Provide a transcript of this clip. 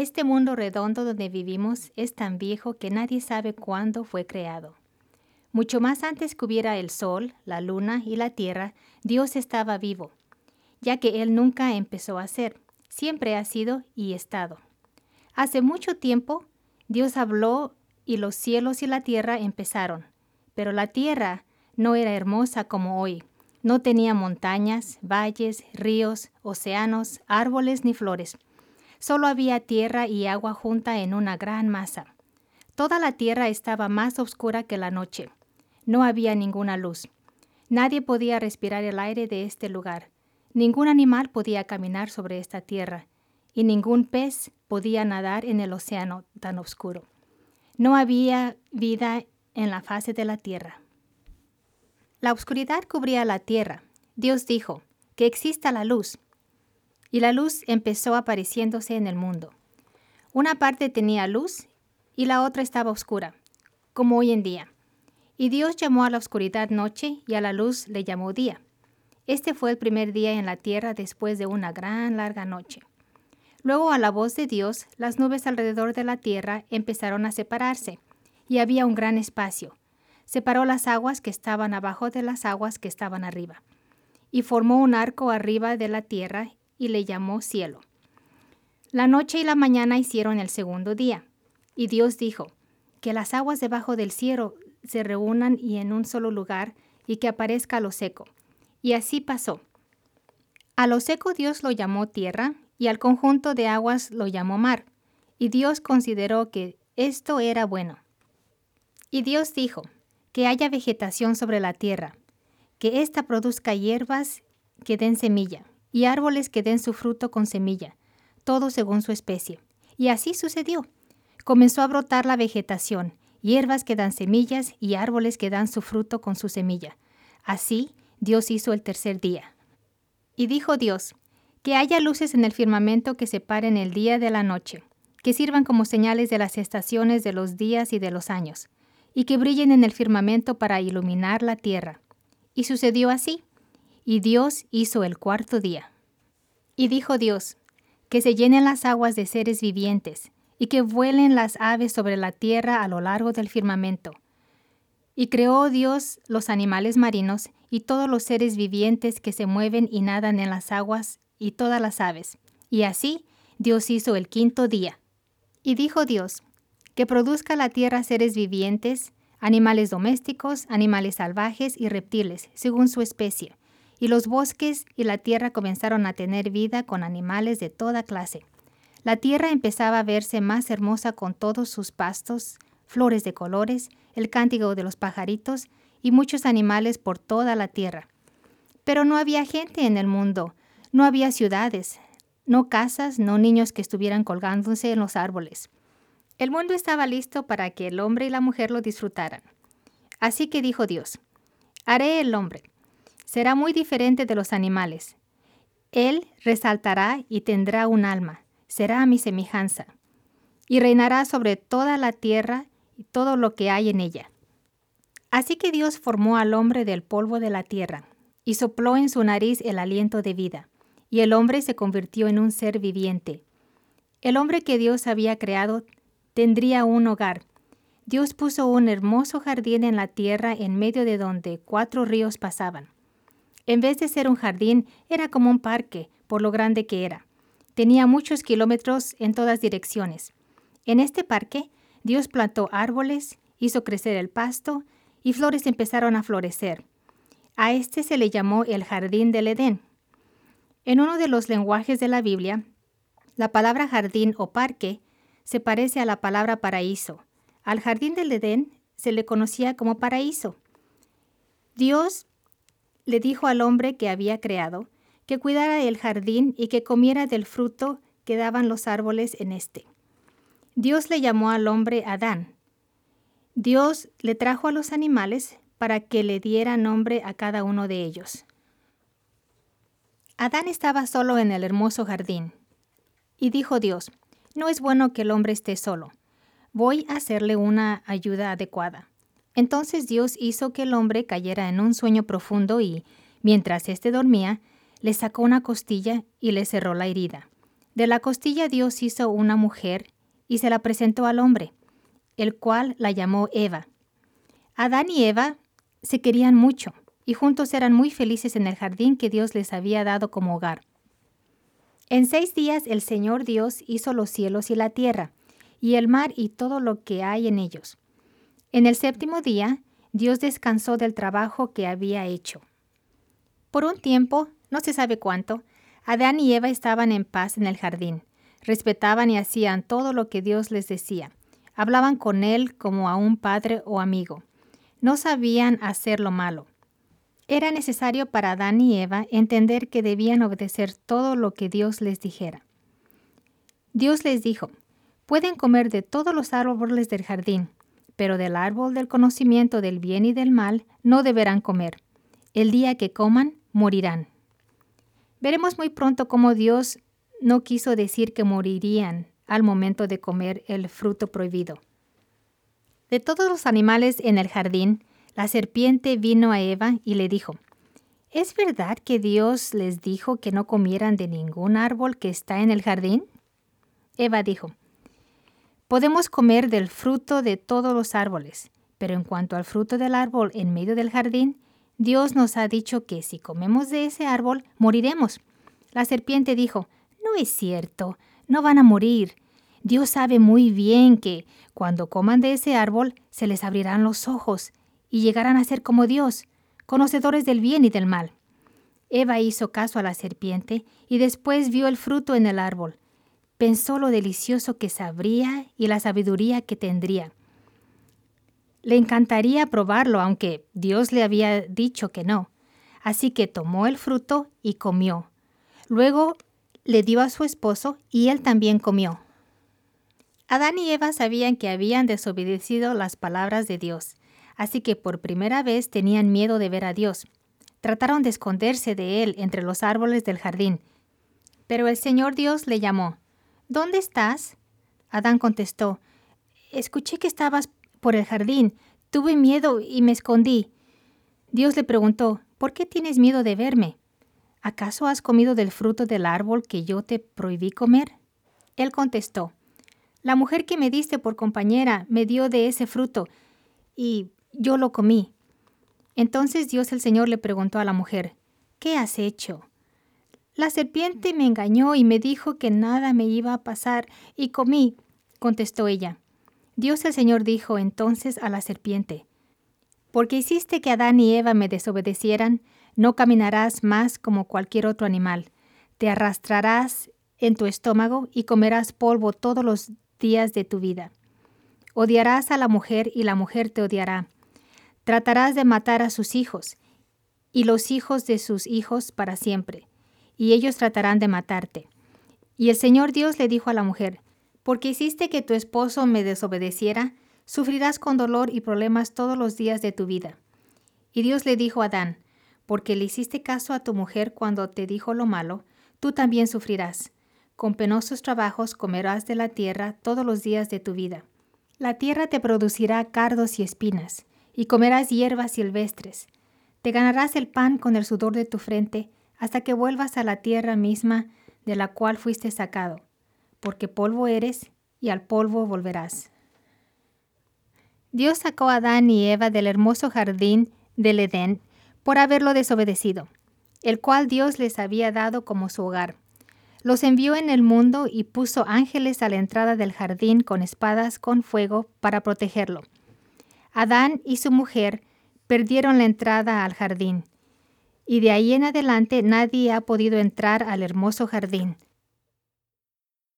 Este mundo redondo donde vivimos es tan viejo que nadie sabe cuándo fue creado. Mucho más antes que hubiera el sol, la luna y la tierra, Dios estaba vivo, ya que Él nunca empezó a ser, siempre ha sido y estado. Hace mucho tiempo, Dios habló y los cielos y la tierra empezaron, pero la tierra no era hermosa como hoy. No tenía montañas, valles, ríos, océanos, árboles ni flores. Solo había tierra y agua junta en una gran masa. Toda la tierra estaba más oscura que la noche. No había ninguna luz. Nadie podía respirar el aire de este lugar. Ningún animal podía caminar sobre esta tierra, y ningún pez podía nadar en el océano tan oscuro. No había vida en la faz de la tierra. La oscuridad cubría la tierra. Dios dijo, que exista la luz. Y la luz empezó apareciéndose en el mundo. Una parte tenía luz y la otra estaba oscura, como hoy en día. Y Dios llamó a la oscuridad noche y a la luz le llamó día. Este fue el primer día en la tierra después de una gran larga noche. Luego, a la voz de Dios, las nubes alrededor de la tierra empezaron a separarse, y había un gran espacio. Separó las aguas que estaban abajo de las aguas que estaban arriba, y formó un arco arriba de la tierra y le llamó cielo. La noche y la mañana hicieron el segundo día, y Dios dijo, que las aguas debajo del cielo se reúnan y en un solo lugar, y que aparezca lo seco. Y así pasó. A lo seco Dios lo llamó tierra, y al conjunto de aguas lo llamó mar. Y Dios consideró que esto era bueno. Y Dios dijo, que haya vegetación sobre la tierra, que ésta produzca hierbas que den semilla, y árboles que den su fruto con semilla, todo según su especie. Y así sucedió. Comenzó a brotar la vegetación, hierbas que dan semillas y árboles que dan su fruto con su semilla. Así Dios hizo el tercer día. Y dijo Dios, que haya luces en el firmamento que separen el día de la noche, que sirvan como señales de las estaciones de los días y de los años, y que brillen en el firmamento para iluminar la tierra. Y sucedió así. Y Dios hizo el cuarto día. Y dijo Dios, que se llenen las aguas de seres vivientes, y que vuelen las aves sobre la tierra a lo largo del firmamento. Y creó Dios los animales marinos y todos los seres vivientes que se mueven y nadan en las aguas y todas las aves. Y así Dios hizo el quinto día. Y dijo Dios, que produzca la tierra seres vivientes, animales domésticos, animales salvajes y reptiles, según su especie. Y los bosques y la tierra comenzaron a tener vida con animales de toda clase. La tierra empezaba a verse más hermosa con todos sus pastos, flores de colores, el cántico de los pajaritos y muchos animales por toda la tierra. Pero no había gente en el mundo, no había ciudades, no casas, no niños que estuvieran colgándose en los árboles. El mundo estaba listo para que el hombre y la mujer lo disfrutaran. Así que dijo Dios, haré el hombre. Será muy diferente de los animales. Él resaltará y tendrá un alma. Será a mi semejanza. Y reinará sobre toda la tierra y todo lo que hay en ella. Así que Dios formó al hombre del polvo de la tierra y sopló en su nariz el aliento de vida. Y el hombre se convirtió en un ser viviente. El hombre que Dios había creado tendría un hogar. Dios puso un hermoso jardín en la tierra en medio de donde 4 ríos pasaban. En vez de ser un jardín, era como un parque, por lo grande que era. Tenía muchos kilómetros en todas direcciones. En este parque, Dios plantó árboles, hizo crecer el pasto, y flores empezaron a florecer. A este se le llamó el Jardín del Edén. En uno de los lenguajes de la Biblia, la palabra jardín o parque se parece a la palabra paraíso. Al Jardín del Edén se le conocía como paraíso. Dios le dijo al hombre que había creado que cuidara el jardín y que comiera del fruto que daban los árboles en este. Dios le llamó al hombre Adán. Dios le trajo a los animales para que le diera nombre a cada uno de ellos. Adán estaba solo en el hermoso jardín. Y dijo Dios, no es bueno que el hombre esté solo. Voy a hacerle una ayuda adecuada. Entonces Dios hizo que el hombre cayera en un sueño profundo y, mientras éste dormía, le sacó una costilla y le cerró la herida. De la costilla Dios hizo una mujer y se la presentó al hombre, el cual la llamó Eva. Adán y Eva se querían mucho y juntos eran muy felices en el jardín que Dios les había dado como hogar. En 6 días el Señor Dios hizo los cielos y la tierra, y el mar y todo lo que hay en ellos. En el 7º día, Dios descansó del trabajo que había hecho. Por un tiempo, no se sabe cuánto, Adán y Eva estaban en paz en el jardín. Respetaban y hacían todo lo que Dios les decía. Hablaban con Él como a un padre o amigo. No sabían hacer lo malo. Era necesario para Adán y Eva entender que debían obedecer todo lo que Dios les dijera. Dios les dijo, pueden comer de todos los árboles del jardín, pero del árbol del conocimiento del bien y del mal no deberán comer. El día que coman, morirán. Veremos muy pronto cómo Dios no quiso decir que morirían al momento de comer el fruto prohibido. De todos los animales en el jardín, la serpiente vino a Eva y le dijo, ¿es verdad que Dios les dijo que no comieran de ningún árbol que está en el jardín? Eva dijo, podemos comer del fruto de todos los árboles, pero en cuanto al fruto del árbol en medio del jardín, Dios nos ha dicho que si comemos de ese árbol, moriremos. La serpiente dijo, no es cierto, no van a morir. Dios sabe muy bien que cuando coman de ese árbol, se les abrirán los ojos y llegarán a ser como Dios, conocedores del bien y del mal. Eva hizo caso a la serpiente y después vio el fruto en el árbol. Pensó lo delicioso que sabría y la sabiduría que tendría. Le encantaría probarlo, aunque Dios le había dicho que no. Así que tomó el fruto y comió. Luego le dio a su esposo y él también comió. Adán y Eva sabían que habían desobedecido las palabras de Dios, así que por primera vez tenían miedo de ver a Dios. Trataron de esconderse de él entre los árboles del jardín. Pero el Señor Dios le llamó. ¿Dónde estás? Adán contestó, escuché que estabas por el jardín. Tuve miedo y me escondí. Dios le preguntó, ¿por qué tienes miedo de verme? ¿Acaso has comido del fruto del árbol que yo te prohibí comer? Él contestó, la mujer que me diste por compañera me dio de ese fruto y yo lo comí. Entonces Dios el Señor le preguntó a la mujer, ¿qué has hecho? La serpiente me engañó y me dijo que nada me iba a pasar y comí, contestó ella. Dios el Señor dijo entonces a la serpiente, porque hiciste que Adán y Eva me desobedecieran, no caminarás más como cualquier otro animal. Te arrastrarás en tu estómago y comerás polvo todos los días de tu vida. Odiarás a la mujer y la mujer te odiará. Tratarás de matar a sus hijos y los hijos de sus hijos para siempre, y ellos tratarán de matarte. Y el Señor Dios le dijo a la mujer, porque hiciste que tu esposo me desobedeciera, sufrirás con dolor y problemas todos los días de tu vida. Y Dios le dijo a Adán, porque le hiciste caso a tu mujer cuando te dijo lo malo, tú también sufrirás. Con penosos trabajos comerás de la tierra todos los días de tu vida. La tierra te producirá cardos y espinas, y comerás hierbas silvestres. Te ganarás el pan con el sudor de tu frente, hasta que vuelvas a la tierra misma de la cual fuiste sacado, porque polvo eres y al polvo volverás. Dios sacó a Adán y Eva del hermoso jardín del Edén por haberlo desobedecido, el cual Dios les había dado como su hogar. Los envió en el mundo y puso ángeles a la entrada del jardín con espadas con fuego para protegerlo. Adán y su mujer perdieron la entrada al jardín, y de ahí en adelante nadie ha podido entrar al hermoso jardín,